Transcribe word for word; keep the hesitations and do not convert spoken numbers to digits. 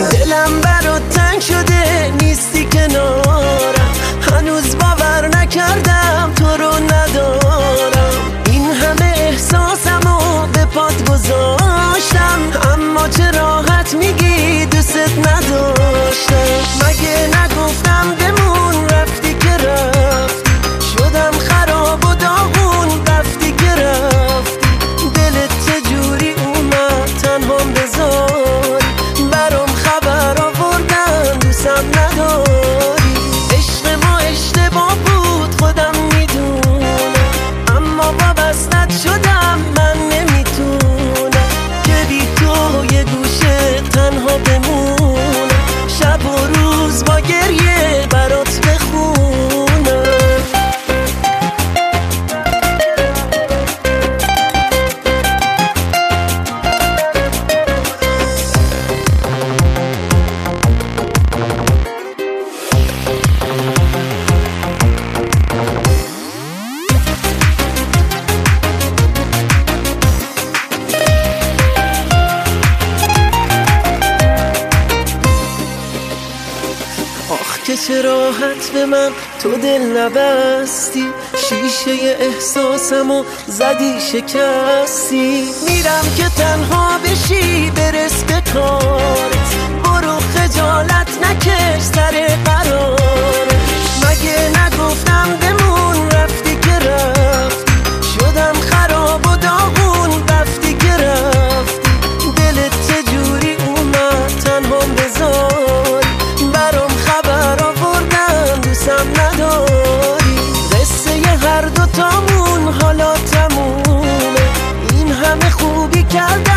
دلم برات تنگ شده نیستی کنارم، هنوز باور نکردم تو رو ندارم. این همه احساسمو به پات گذاشتم، اما چه راحت میگی دوست نداشتم. مگه نگفتم بمون رفتی که رفتی، شدم خراب و داغون رفتی که رفتی. دلت چجوری اومد تنهام بذاری، برام خبر آوردن دوستم نداری. عشق ما اشتباه بود خودم میدونم، اما وابستت شدم من نمیتونم که بی تو یه گوشه تنها بمونم، شب و روز با گریه برات بخونم. آخ که چه راحت به من تو دل نبستی، شیشه احساسمو زدی شکستی. میرم که تنها بشی برس به کارت، برو خجالت نکش سر قرارت. مگه نگفتم بمون رفتی که رفتی، شدم خراب و داغون رفتی که رفتی. دلت چجوری اومد تنهام بذاری، برام خبر آوردن دوستم نداری. قصه هر دوتامون حالا تمومه، این همه خوبی کردم